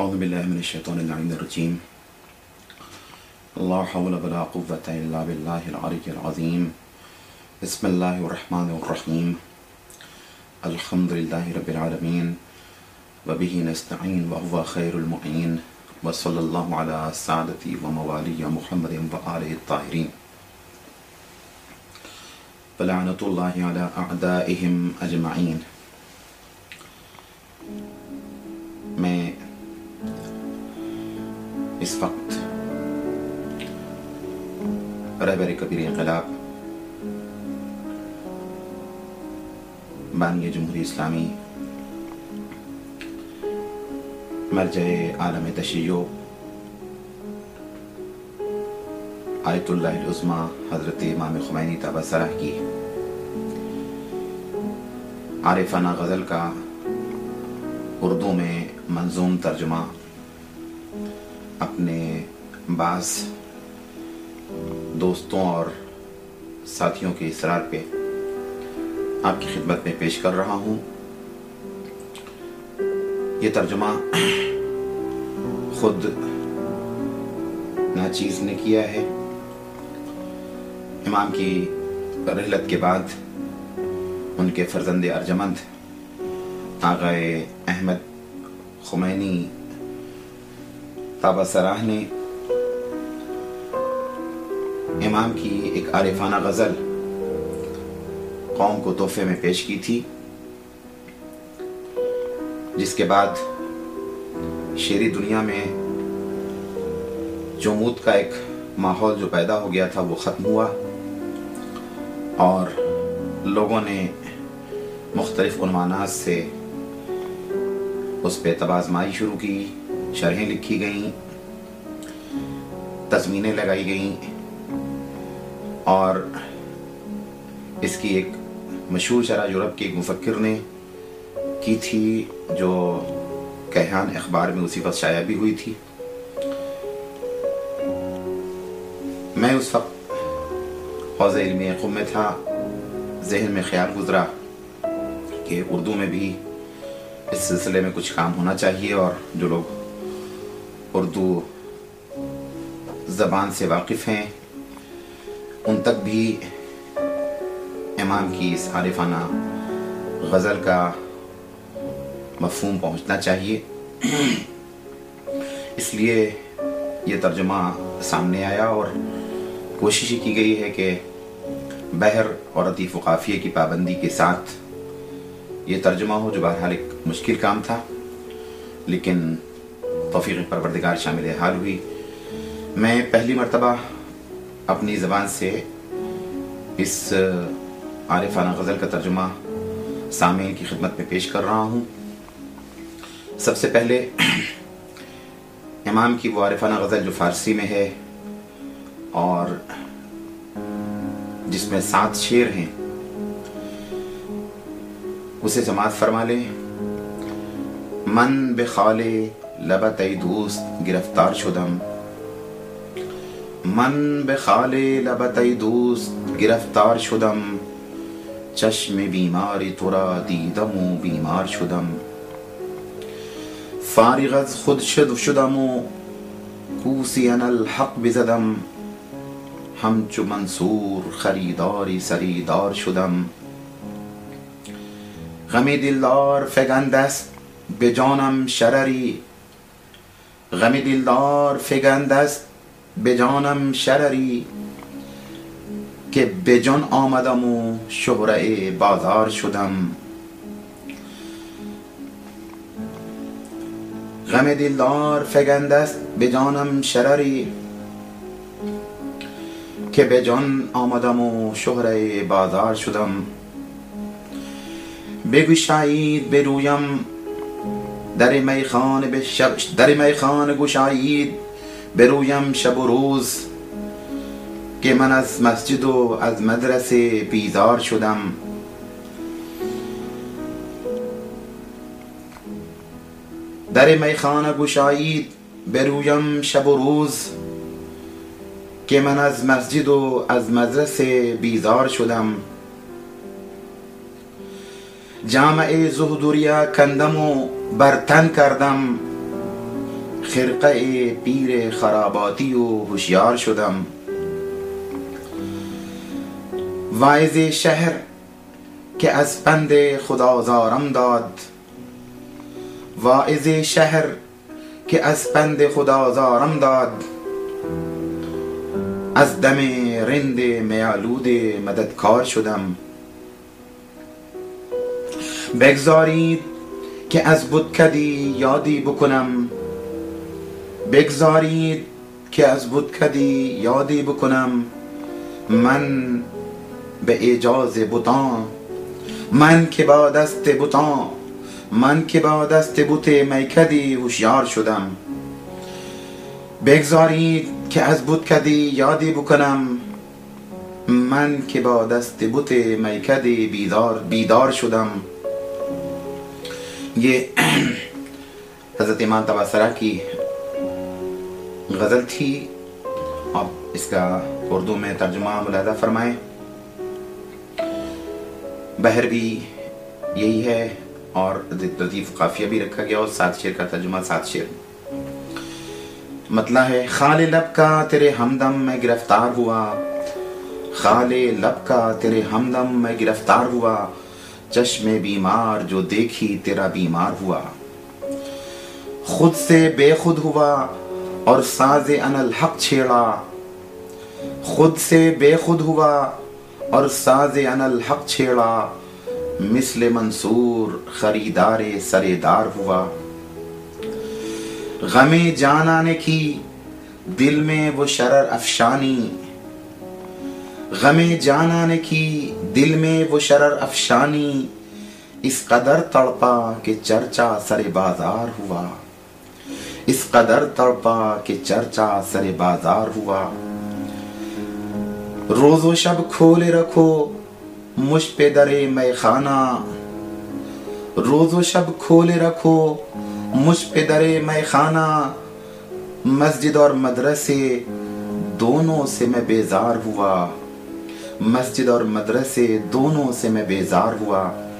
औज़ु बिल्लाहि मिनश शैतानिर रजीम। ला हौला वला कुव्वता इल्ला बिल्लाहिल अलिय्यिल अज़ीम। बिस्मिल्लाहिर रहमानिर रहीम। अल्हम्दुलिल्लाहि रब्बिल आलमीन व बिही नस्तईन व हुवा खैरुल मुईन व सल्लल्लाहु अला सादती व मवाली मुहम्मदिन व आलिहि ताहिरीन व लअनतुल्लाहि अला अअदाइहिम अजमईन। मैं इस वक्त रहबर कबीर इंक़िलाब बानी जमहूरी इस्लामी मरजए आलम तशय्यो आयतुल्लाहिल उज़्मा हज़रत इमाम खुमैनी तबसरह की आरिफाना गज़ल का उर्दू में मंजूम तर्जुमा अपने बाज़ दोस्तों और साथियों के इसरार पे आपकी खिदमत में पेश कर रहा हूँ। ये तर्जुमा खुद नाचीज़ ने किया है। इमाम की रहलत के बाद उनके फर्जंद अर्जमंद आग़ाए अहमद खुमैनी ताबसराह ने इमाम की एक आरिफाना गज़ल कौम को तोहफे में पेश की थी, जिसके बाद शेरी दुनिया में जोमूद का एक माहौल जो पैदा हो गया था वो ख़त्म हुआ और लोगों ने मुख्तलिफ उन्वानात से उस पे तबाज़माई शुरू की, शरहें लिखी गईं, तज़मीनें लगाई गईं और इसकी एक मशहूर शरह यूरोप के एक मुफक्किर ने की थी जो कहयान अखबार में उसी वक्त शाया भी हुई थी। मैं उस वक्त हौज़ इल्मी क़ुम में था। ज़हन में ख्याल गुज़रा कि उर्दू में भी इस सिलसिले में कुछ काम होना चाहिए और जो लोग उर्दू ज़बान से वाकिफ़ हैं उन तक भी इमाम की इस आरिफाना गज़ल का मफ़हूम पहुंचना चाहिए। इसलिए ये तर्जुमा सामने आया और कोशिश की गई है कि बहर और लतीफ़ व काफ़िये की पाबंदी के साथ ये तर्जुमा हो, जो बहरहाल एक मुश्किल काम था, लेकिन तौफ़ीक़ परवरदिगार शामिल हाल हुई। मैं पहली मर्तबा अपनी ज़बान से इस आरिफाना गज़ल का तर्जुमा सामीन की खिदमत में पेश कर रहा हूँ। सबसे पहले इमाम की वो आरिफाना गज़ल जो फ़ारसी में है और जिसमें 7 शेर हैं, उसे समाअत फरमा ले। मन बेखाले लबतई दोस्त गिरफ्तार शुदम, मन बेखाले लबतई दोस्त गिरफ्तार शुदम, चश्म बीमारी तुरा दीदमो बीमार शुदम, फारिग अज खुद शुदमो कूसी अनल हक बिज़दम, हमचु मंसूर खरीदारी सरीदार शुदम, गमी दिलदार फेगंदस्त बेजानम शररी, गमी दिलदार फेगंदस्त बेजानम शररी, के बेजान आमदमो शोहरे बाजार शुदम, गमी दिलदार फेगंदस्त बेजानम शररी, के बेजान आमदमो शोहरे बाजार शुदम, बेगुशायीद बेरूयम दर मैखान गुशायीद बेरूयम शब रोज, के मन अज मस्जिद व अज मदरसे बीजार शुदम, दर मैखान गुशायीद बेरूयम शब रोज, के मन अज मस्जिद व अज मदरसे बीजार शुदम, जामए ज़ुहदुरिया कंदमो बर्तन कردم खिरक़े पीर खराबाती व होशियार शुदम। वाइज़ शहर के अज़ बंदे खुदा ज़ारम दाद, वाइज़ शहर के अज़ बंदे खुदा ज़ारम दाद। अज़ दमे रिंदे मयालूदे मददगार शुदम। बगज़ारीद के अज़ बुतकदी यादी बकुनम, बगज़ारीद के अज़ बुतकदी यादी बकुनम। मन बे एजाज़ बुतां, मन के बादस्त बुतां, मन के बादस्त बुते मैकदी होशियार शुदम। बगज़ारीद के अज़ बुतकदी यादी बकुनम, मन के बादस्त बुते मैकदी बीदार शुदम। ये हज़रत इमाम तबासरा की गज़ल थी। आप इसका उर्दू में तर्जुमा मुलाहिज़ा फरमाएं। बहर भी यही है और लतीफ़ काफिया भी रखा गया और 7 शेर का तर्जुमा 7 शेर। मतलब है खाले लब का तेरे हमदम में गिरफ्तार हुआ, खाले लब का तेरे हमदम में गिरफ्तार हुआ। चश्मे बीमार जो देखी तेरा बीमार हुआ। खुद से बेखुद हुआ और साज़े अनल हक छेड़ा, खुद से बेखुद हुआ और साज़े अनल हक छेड़ा। मिस्ले मंसूर खरीदारे सरेदार हुआ। गमे जान आने की दिल में वो शरर अफशानी, गमे जान आने की दिल में वो शरर अफशानी। इस कदर तड़पा के चर्चा सरे बाजार हुआ, इस कदर तड़पा के चर्चा सरे बाजार हुआ। रोज़ो शब खोले रखो मुझ पे दरे मैखाना, रोज़ो शब खोले रखो मुझ पे दरे मैखाना। मस्जिद और मदरसे दोनों से मैं बेजार हुआ, मस्जिद और मदरसे दोनों से मैं बेजार हुआ।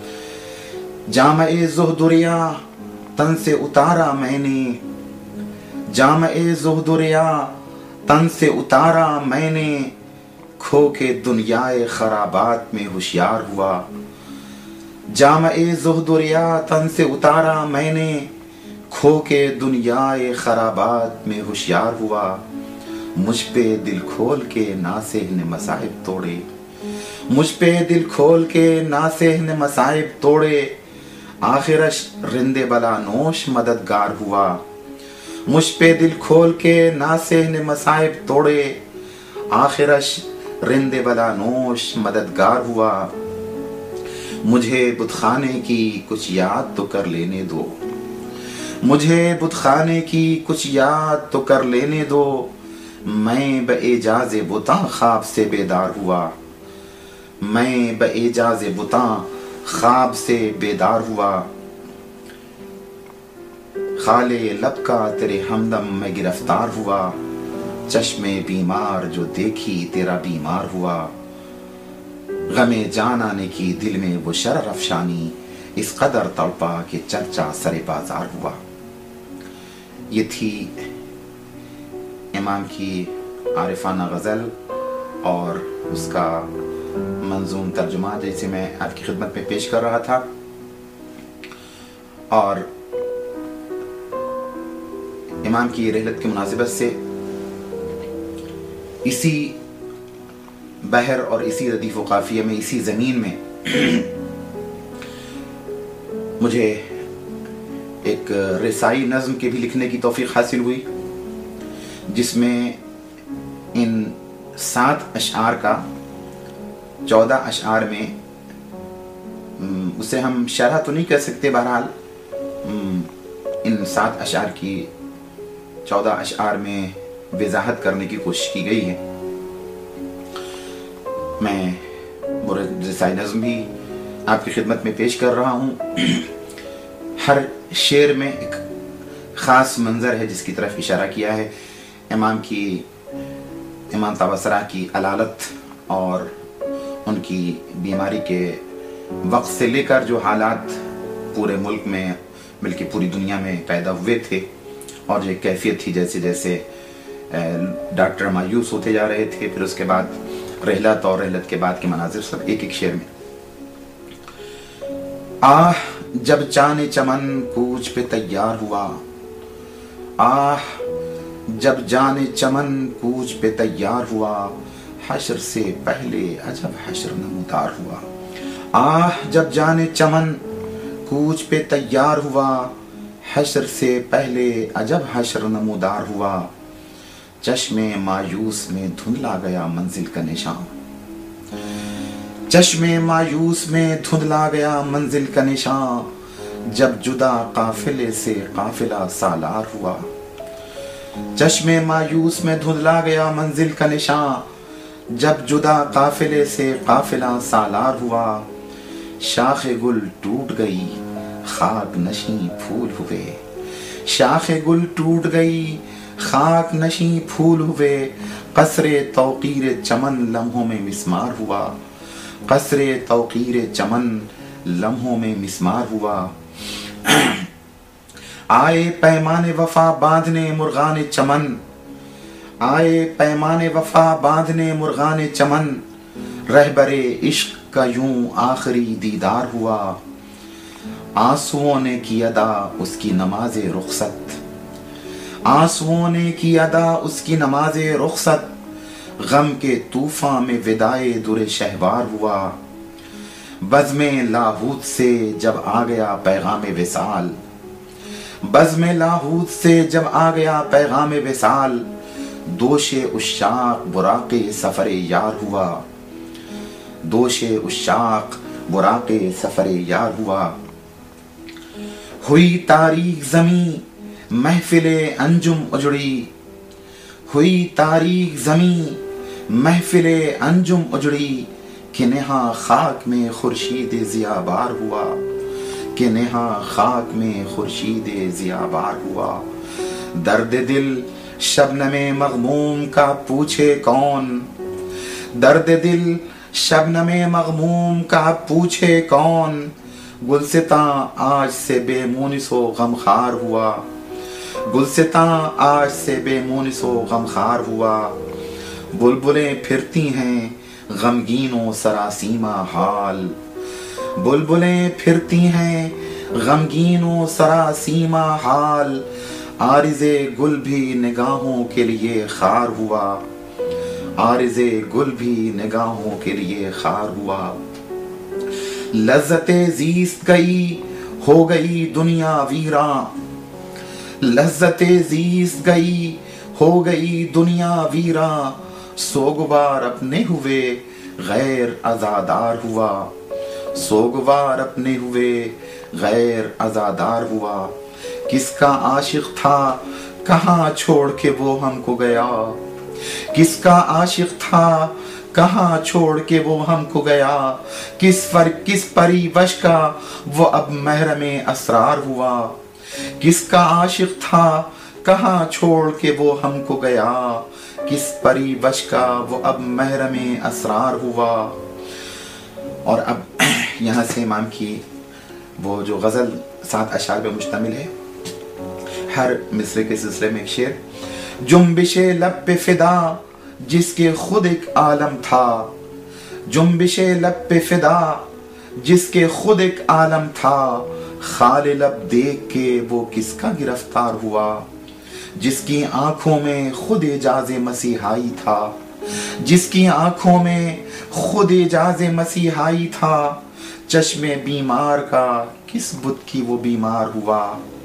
जामे ज़ुहदुरिया तन से उतारा मैंने, जामे ज़ुहदुरिया तन से उतारा मैंने। खो के दुनियाए खराबात में होशियार हुआ। जामे ज़ुहदुरिया तन से उतारा मैंने, खो के दुनियाए खराबात में होशियार हुआ। मुझ पे दिल खोल के नासेह ने मसाइब तोड़े, मुझ पे दिल खोल के नासेह ने मसाइब तोड़े। आखिरश रिंदे बला नोश मददगार हुआ। मुझ पे दिल खोल के नासेह ने मसाइब तोड़े। आखिरश रिंदे बला नोश मददगार हुआ। मुझे बुतखाने की कुछ याद तो कर लेने दो, मुझे बुतखाने की कुछ याद तो कर लेने दो। मैं बएजाज़े बुता ख्वाब से बेदार हुआ, मैं बएजाज़े बुता ख्वाब से बेदार हुआ। खाले लब का तेरे हमदम में गिरफ्तार हुआ। चश्मे बीमार जो देखी तेरा बीमार हुआ। गमे जान आने की दिल में वो शरर अफशानी। इस कदर तड़पा के चर्चा सरे बाजार हुआ। ये थी इमाम की आरिफाना गज़ल और उसका मंजूम तर्जुमा जैसे मैं आपकी खिदमत में पेश कर रहा था। और इमाम की रहलत की मुनासिबत से इसी बहर और इसी रदीफ़ व काफ़िया में, इसी ज़मीन में मुझे एक रसाई नज़्म के भी लिखने की तौफ़ीक़ हासिल हुई, जिसमें इन 7 अशआर का 14 अशआर में, उसे हम शरह तो नहीं कर सकते, बहरहाल इन 7 अशआर की 14 अशआर में वज़ाहत करने की कोशिश की गई है। मैं वो रसाई नज़्म भी आपकी खिदमत में पेश कर रहा हूँ। हर शेर में एक ख़ास मंज़र है जिसकी तरफ इशारा किया है। इमाम तबसरा की अलालत और उनकी बीमारी के वक्त से लेकर जो हालात पूरे मुल्क में बल्कि पूरी दुनिया में पैदा हुए थे, और ये कैफियत थी जैसे जैसे डॉक्टर मायूस होते जा रहे थे। फिर उसके बाद रहलत और रहलत के बाद के मनाजिर सब एक एक शेर में। आह जब चाने चमन कूच पे तैयार हुआ, आह जब जाने चमन कूच पे तैयार हुआ, हश्र से पहले अजब हश्र नमूदार हुआ। आह जब जाने चमन कूच पे तैयार हुआ, हश्र से पहले अजब हश्र नमूदार हुआ। चश्मे मायूस में धुंधला गया मंजिल का निशान, चश्मे मायूस में धुंधला गया मंजिल का निशान। जब जुदा काफिले से काफिला सालार हुआ, चश्मे मायूस में धुंधला गया मंजिल का निशान। जब जुदा काफिले से काफिला सालार हुआ। शाखे गुल टूट गई खाक नशी फूल हुए, शाखे गुल टूट गई खाक नशी फूल हुए। कसरे तौकीर चमन लम्हों में मिस्मार हुआ, कसरे तौकीर चमन लम्हों में मिस्मार हुआ। आए पैमाने वफा बांधने मुर्गाने चमन, आए पैमाने वफा बांधने मुर्गाने चमन। रहबरे इश्क का यूं आखिरी दीदार हुआ। आंसुओं ने की अदा उसकी नमाज़े रुखसत, आंसुओं ने की अदा उसकी नमाज़े रुखसत। गम के तूफान में विदाए दुरे शहवार हुआ। बज़्मे लाहूत से जब आ गया पैगाम विसाल, बज़्मे लाहूत से जब आ गया पैगाम विसाल। दोशे उश्शाक बुराके सफरे यार हुआ, दोशे उश्शाक बुराके सफरे यार हुआ। हुई तारीख ज़मी महफिले अंजुम उजड़ी, हुई तारीख ज़मी महफिले अंजुम उजड़ी। कि नेहा खाक में खुर्शीद ज़ियाबार हुआ, कि नेहा खाक में खुर्शीद ज़ियाबार हुआ। दर्द दिल शबनमे मग़मूम का पूछे कौन, दर्द दिल शबनमे मग़मूम का पूछे कौन। गुलसितां आज से बेमुनिसो गमखार हुआ, गुलसितां आज से बेमुनिसो गमखार हुआ। बुलबुलें फिरती हैं गमगीनो सरासीमा हाल, बुलबुलें फिरती हैं गमगीनो सरासीमा हाल। आरिज़े गुल भी निगाहों के लिए खार हुआ, आरिज़े गुल भी निगाहों के लिए खार हुआ। लज़्ज़ते ज़ीस्त गई हो गई दुनिया वीरा, लज़्ज़ते ज़ीस्त गई हो गई दुनिया वीरा। सोगवार अपने हुए गैर आज़ादार हुआ, सोगवार अपने हुए गैर आज़ादार हुआ। किसका आशिक था कहाँ छोड़ के वो हमको गया, किसका आशिक था कहाँ छोड़ के वो हमको गया। किस परिवश का वो अब महरमे असरार हुआ, किसका आशिक था कहाँ छोड़ के वो हमको गया। किस परिवश का वो अब महरमे असरार हुआ। और अब यहाँ से इमाम की वो जो गज़ल 7 अशार पे मुश्तमिल है, हर मिसरे के सिलसिले में एक शेर। जुम्बिशे लब पे फिदा जिसके खुद एक आलम था, जुम्बिशे लब पे फिदा जिसके खुद एक आलम था। खाले लब देख के वो किसका गिरफ्तार हुआ, जिसकी आंखों में खुद एजाज़े मसीहाई था, जिसकी आंखों में खुद एजाज़े मसीहाई था। चश्मे बीमार का किस बुत की वो बीमार हुआ,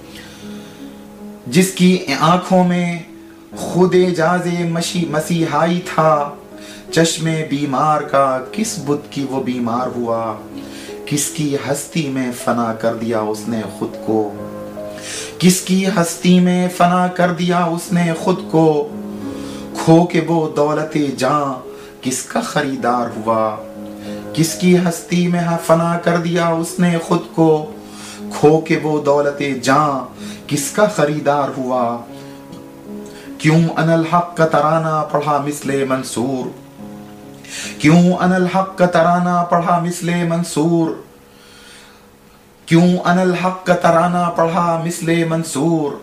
जिसकी आंखों में खुद एजाज़े मसीहाई था। चश्मे बीमार का किस बुत की वो बीमार हुआ। किसकी हस्ती में फना कर दिया उसने खुद को, किसकी हस्ती में फना कर दिया उसने खुद को। खो के वो दौलते जां किसका खरीदार हुआ, किसकी हस्ती में फना कर दिया उसने खुद को। खो के वो दौलते जां किसका खरीदार हुआ। क्यों अनल हक का तराना पढ़ा मिसले मंसूर, क्यों अनल हक का तराना पढ़ा मिसले मंसूर। क्यों अनल हक का तराना पढ़ा मिसले मंसूर।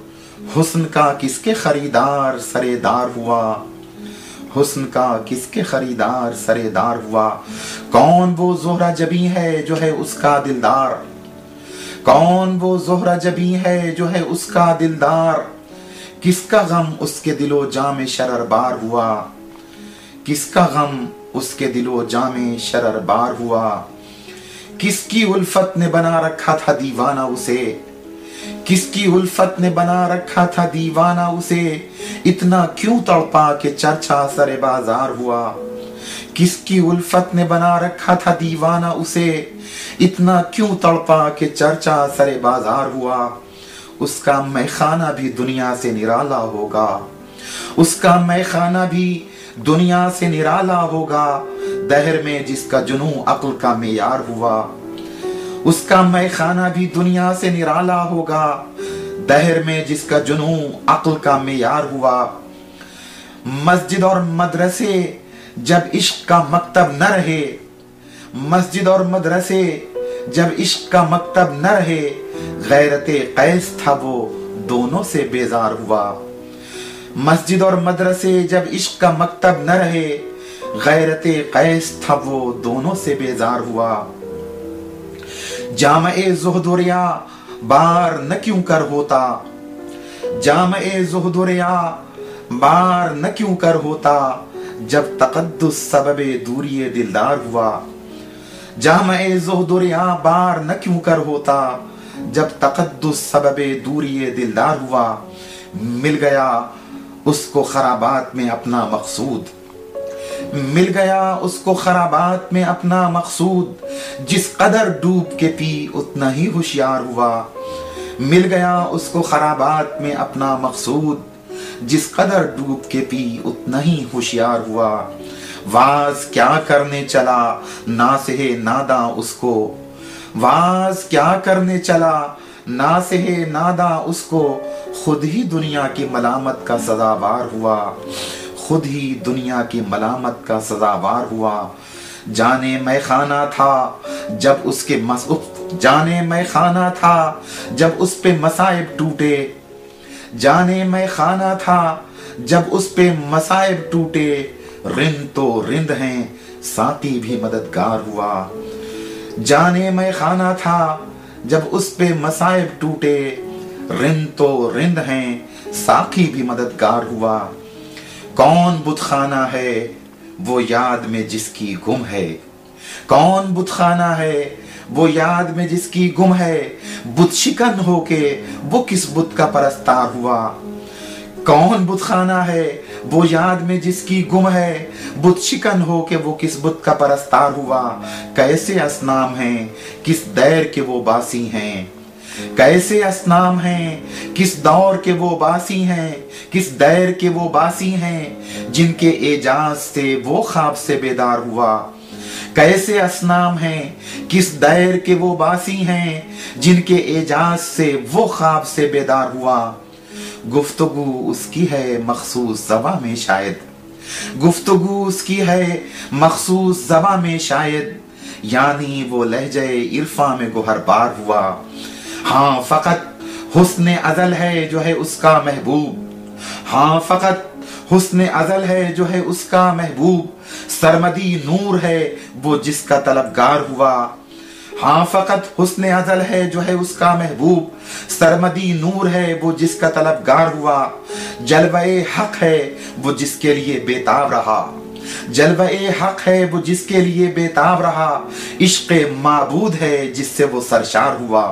हुस्न का किसके खरीदार सरेदार हुआ, हुस्न का किसके खरीदार सरेदार हुआ। कौन वो ज़ोहरा जबी है जो है उसका दिलदार, कौन वो ज़ोहरा जबी है जो है उसका दिलदार। किसका गम उसके दिलो जामे शररबार हुआ, किसका गम उसके दिलो जामे शररबार हुआ। किसकी उल्फत ने बना रखा था दीवाना उसे, किसकी उल्फत ने बना रखा था दीवाना उसे। इतना क्यों तड़पा के चर्चा सरे बाजार हुआ, किसकी उल्फत ने बना रखा था दीवाना उसे। इतना क्यों तड़पा के चर्चा सरे बाजार हुआ। उसका मैखाना भी दुनिया से निराला होगा, उसका मैखाना भी दुनिया से निराला होगा। दहर में जिसका जुनू अक्ल का मेयार हुआ, उसका मैखाना भी दुनिया से निराला होगा। दहर में जिसका जुनू अक्ल का मेयार हुआ। मस्जिद और मदरसे जब इश्क का मकतब न रहे, मस्जिद और मदरसे जब इश्क का मकतब न रहे। गैरते कैस था वो दोनों से बेजार हुआ। मस्जिद और मदरसे जब इश्क का मकतब न रहे। गैरते कैस था वो दोनों से बेजार हुआ। जामे ज़ुहदुरिया बार न क्यों कर होता, जामे ज़ुहदुरिया बार न क्यों कर होता। जब तक़द्दुस सबबे दूरी दिलदार हुआ। जामे ज़ुहदुरिया बार न क्यों कर होता। जब तक़द्दुस सबबे दूरी दिलदार हुआ। मिल गया उसको खराबात में अपना मकसूद, मिल गया उसको खराबात में अपना मकसूद। जिस कदर डूब के पी उतना ही होशियार हुआ। मिल गया उसको खराबात में अपना मकसूद। जिस कदर डूब के पी उतना ही होशियार हुआ। वाज क्या करने चला ना से नादा उसको, वाज क्या करने चला ना से नादा उसको। खुद ही दुनिया की मलामत का सजावार हुआ, खुद ही दुनिया की मलामत का सजावार हुआ। जाने मैं खाना था जब उसके जाने मैं खाना था जब उस पे मसाइब टूटे। जाने मैं खाना था जब उस पे मसाइब टूटे। रिंद तो रिंद हैं साकी भी मददगार हुआ। जाने मैं खाना था जब उस पे मसाइब टूटे। रिंद तो रिंद हैं साकी भी मददगार हुआ। कौन बुतखाना है वो याद में जिसकी गुम है, कौन बुतखाना है वो याद में जिसकी गुम है। बुत शिकन होके वो किस बुत का परस्तार हुआ। कौन बुतखाना है वो याद में जिसकी गुम है। बुत शिकन होके वो किस बुत का परस्तार हुआ। कैसे असनाम हैं किस दैर के वो बासी हैं, कैसे असनाम हैं किस दौर के वो बासी हैं। किस दैर के वो बासी हैं जिनके एजाज से वो ख्वाब से बेदार हुआ। कैसे असनाम हैं किस दैर के वो बासी हैं जिनके एजाज से वो ख्वाब से बेदार हुआ। गुफ्तगू उसकी है मखसूस ज़बां में शायद, गुफ्तगू उसकी है मखसूस ज़बां में शायद। यानी वो लहजे इरफा में गोहरबार हुआ। हाँ फकत हुस्ने अज़ल है जो है उसका महबूब, हाँ फकत हुस्ने अज़ल है जो है उसका महबूब। सरमदी नूर है वो जिसका तलबगार हुआ। हाँ फकत हुस्ने अज़ल है जो है उसका महबूब। सरमदी नूर है वो जिसका तलबगार हुआ। जलवे हक है वो जिसके लिए बेताब रहा, जलवे हक है वो जिसके लिए बेताब रहा। इश्क़ माबूद है जिससे वो सरशार हुआ।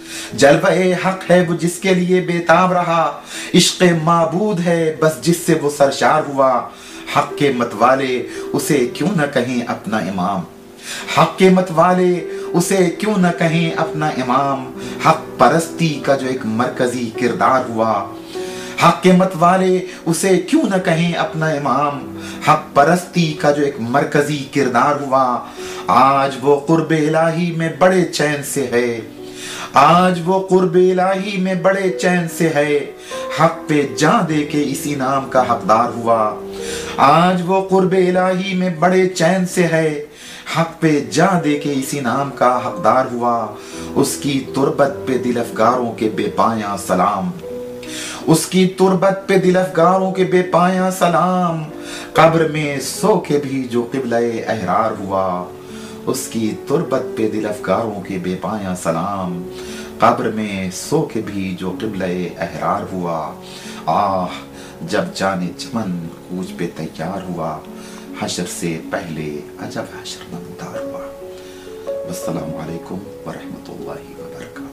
जलवे हक है वो जिसके लिए बेताब रहा। इश्क़ माबूद है बस जिससे वो सरशार हुआ। हक के मतवाले उसे क्यों न कहें अपना इमाम, हक के मतवाले उसे क्यों न कहें अपना इमाम। हक परस्ती का जो एक मरकजी किरदार हुआ। हक के मतवाले उसे क्यों न कहें अपना इमाम। हक परस्ती का जो एक मरकजी किरदार हुआ। आज वो कुर्ब इलाही में बड़े चैन से है, आज वो कुर्ब इलाही में बड़े चैन से है। हक पे जान दे के इसी नाम का हकदार हुआ। आज वो कुर्ब इलाही में बड़े चैन से है। हक पे जान दे के इसी नाम का हकदार हुआ। उसकी तुरबत पे दिल अफगारों के बेपाया सलाम, उसकी तुरबत पे दिल अफगारों के बेपाया सलाम, कब्र में सो के भी जो क़िबला-ए अहरार हुआ। उसकी तुरबत पे दिल अफगारों के बेपाया सलाम, कब्र में सो के भी जो क़िबला-ए अहरार हुआ। आह जब जाने चमन कूच पे तैयार हुआ, हशर से पहले अजब हशर नमदार हुआ। अस्सलामु अलैकुम व रहमतुल्लाहि व बरकातहू।